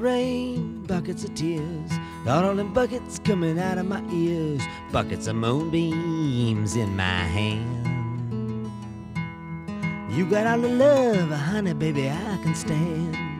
Rain, buckets of tears, got all them buckets coming out of my ears, buckets of moonbeams in my hand. You got all the love, honey, baby, I can stand.